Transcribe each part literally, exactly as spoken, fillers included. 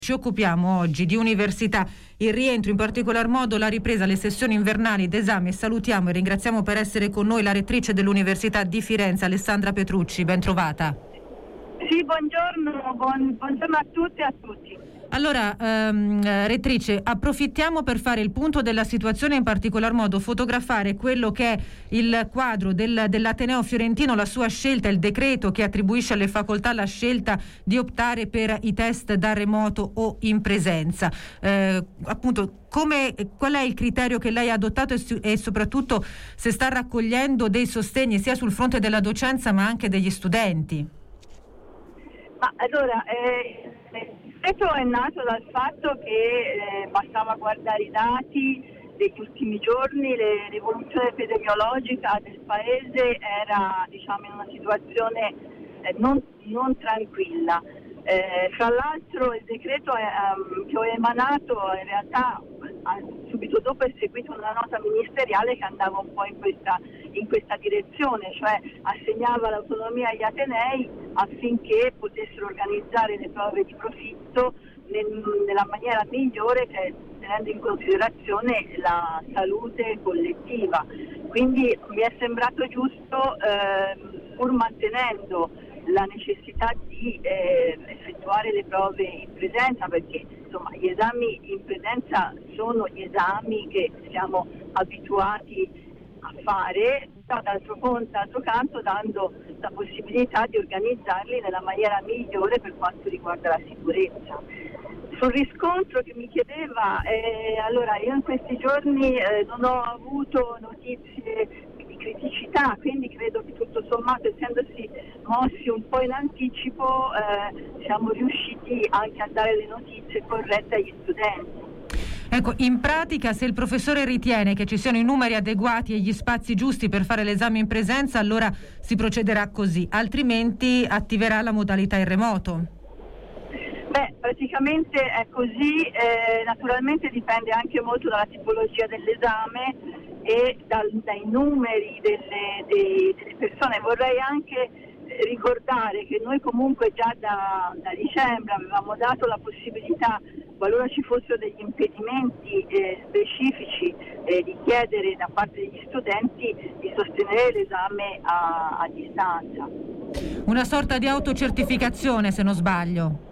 Ci occupiamo oggi di università, il rientro, in particolar modo la ripresa alle sessioni invernali d'esame, e salutiamo e ringraziamo per essere con noi la rettrice dell'Università di Firenze, Alessandra Petrucci. Ben trovata. Sì, buongiorno, buon, buongiorno a tutte e a tutti. Allora, ehm, rettrice, approfittiamo per fare il punto della situazione, in particolar modo fotografare quello che è il quadro del, dell'Ateneo fiorentino, la sua scelta, il decreto che attribuisce alle facoltà la scelta di optare per i test da remoto o in presenza. Eh, appunto, come, qual è il criterio che lei ha adottato e, e soprattutto se sta raccogliendo dei sostegni sia sul fronte della docenza ma anche degli studenti? Ma allora, eh, il decreto è nato dal fatto che eh, bastava guardare i dati degli ultimi giorni, le, l'evoluzione epidemiologica del paese era, diciamo, in una situazione eh, non, non tranquilla. Eh, fra l'altro il decreto è, um, che ho emanato in realtà subito dopo è seguita una nota ministeriale che andava un po' in questa, in questa direzione, cioè assegnava l'autonomia agli atenei affinché potessero organizzare le prove di profitto nel, nella maniera migliore, che, tenendo in considerazione la salute collettiva. Quindi mi è sembrato giusto, eh, pur mantenendo la necessità di eh, effettuare le prove in presenza, perché insomma gli esami in presenza sono gli esami che siamo abituati a fare, d'altro, d'altro canto dando la possibilità di organizzarli nella maniera migliore per quanto riguarda la sicurezza. Sul riscontro che mi chiedeva, eh, allora io in questi giorni eh, non ho avuto notizie di criticità, quindi credo che tutto sommato, essendosi mossi un po' in anticipo, eh, siamo riusciti anche a dare le notizie corrette agli studenti. Ecco, in pratica, se il professore ritiene che ci siano i numeri adeguati e gli spazi giusti per fare l'esame in presenza, allora si procederà così, altrimenti attiverà la modalità in remoto. Beh, praticamente è così, eh, naturalmente dipende anche molto dalla tipologia dell'esame e dal, dai numeri delle, dei, delle persone. Vorrei anche ricordare che noi comunque già da, da dicembre avevamo dato la possibilità, qualora ci fossero degli impedimenti eh, specifici, eh, di chiedere da parte degli studenti di sostenere l'esame a, a distanza. Una sorta di autocertificazione, se non sbaglio.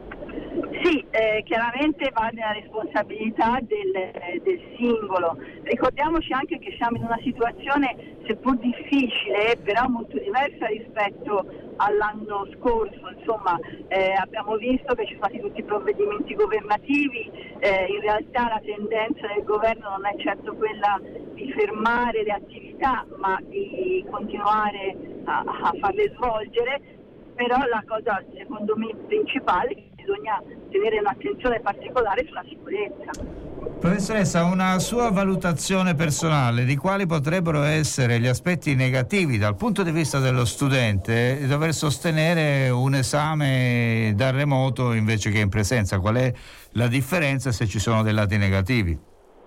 Sì, eh, chiaramente va nella responsabilità del, del singolo. Ricordiamoci anche che siamo in una situazione, seppur difficile, però molto diversa rispetto all'anno scorso. Insomma, eh, abbiamo visto che ci sono stati tutti i provvedimenti governativi, eh, in realtà la tendenza del governo non è certo quella di fermare le attività, ma di continuare a, a farle svolgere. Però la cosa, secondo me, principale è che bisogna tenere un'attenzione particolare sulla sicurezza. Professoressa, una sua valutazione personale di quali potrebbero essere gli aspetti negativi dal punto di vista dello studente di dover sostenere un esame da remoto invece che in presenza? Qual è la differenza, se ci sono dei lati negativi?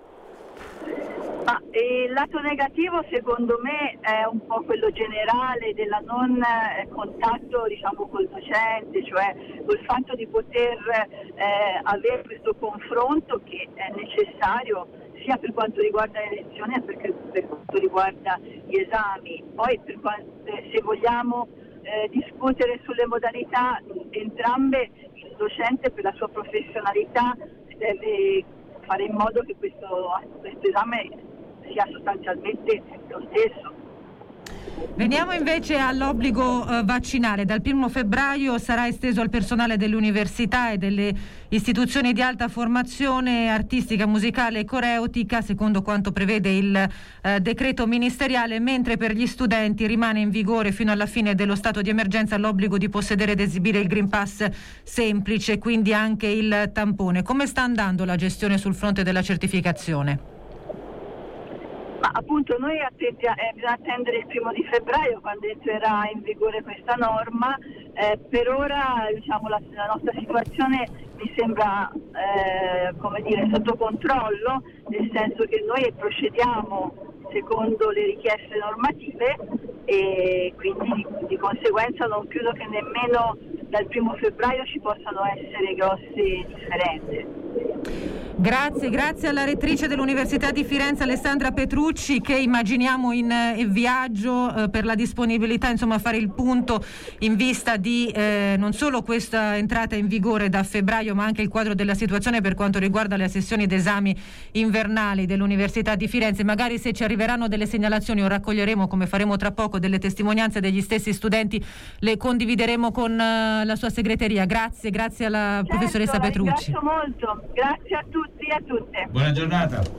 Ma il lato negativo secondo me è un po' quello generale della non eh, contatto, diciamo, col docente, cioè col fatto di poter eh, avere questo confronto che è necessario sia per quanto riguarda le lezioni che per, per quanto riguarda gli esami. Poi per quanto, se vogliamo eh, discutere sulle modalità, entrambe il docente per la sua professionalità deve fare in modo che questo, questo esame sia sostanzialmente lo stesso. Veniamo invece all'obbligo eh, vaccinale. Dal primo febbraio sarà esteso al personale delle università e delle istituzioni di alta formazione artistica, musicale e coreutica, secondo quanto prevede il eh, decreto ministeriale, mentre per gli studenti rimane in vigore fino alla fine dello stato di emergenza l'obbligo di possedere ed esibire il Green Pass semplice, quindi anche il tampone. Come sta andando la gestione sul fronte della certificazione? Ma appunto noi attendi- eh, bisogna attendere il primo di febbraio quando entrerà in vigore questa norma. Eh, per ora, diciamo, la, la nostra situazione mi sembra eh, come dire sotto controllo, nel senso che noi procediamo secondo le richieste normative e quindi di, di conseguenza non credo che nemmeno dal primo febbraio ci possano essere grosse differenze. Grazie, grazie alla rettrice dell'Università di Firenze Alessandra Petrucci, che immaginiamo in eh, viaggio eh, per la disponibilità, insomma, a fare il punto in vista di eh, non solo questa entrata in vigore da febbraio, ma anche il quadro della situazione per quanto riguarda le sessioni d'esami invernali dell'Università di Firenze. Magari se ci arriveranno delle segnalazioni o raccoglieremo, come faremo tra poco, delle testimonianze degli stessi studenti, le condivideremo con uh, la sua segreteria. Grazie, grazie alla Certo, professoressa Petrucci. Grazie molto, grazie a tutti e a tutte. Buona giornata.